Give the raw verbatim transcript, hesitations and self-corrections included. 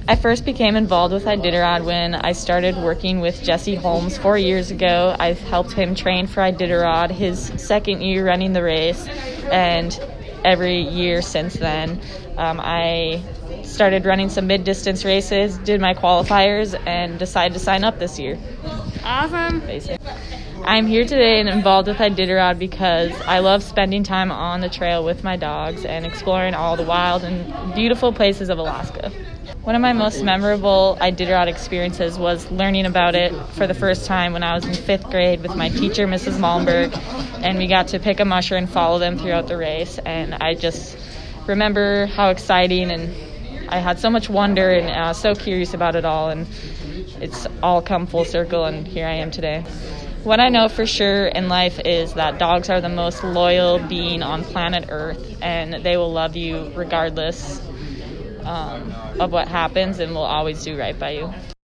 I first became involved with Iditarod when I started working with Jesse Holmes four years ago. I helped him train for Iditarod his second year running the race, and every year since then. Um, I started running some mid-distance races, did my qualifiers, and decided to sign up this year. Awesome. Basically. I'm here today and involved with Iditarod because I love spending time on the trail with my dogs and exploring all the wild and beautiful places of Alaska. One of my most memorable Iditarod experiences was learning about it for the first time when I was in fifth grade with my teacher, Missus Malmberg, and we got to pick a musher and follow them throughout the race. And I just remember how exciting, and I had so much wonder and I was so curious about it all, and it's all come full circle, and here I am today. What I know for sure in life is that dogs are the most loyal being on planet Earth, and they will love you regardless um, of what happens and will always do right by you.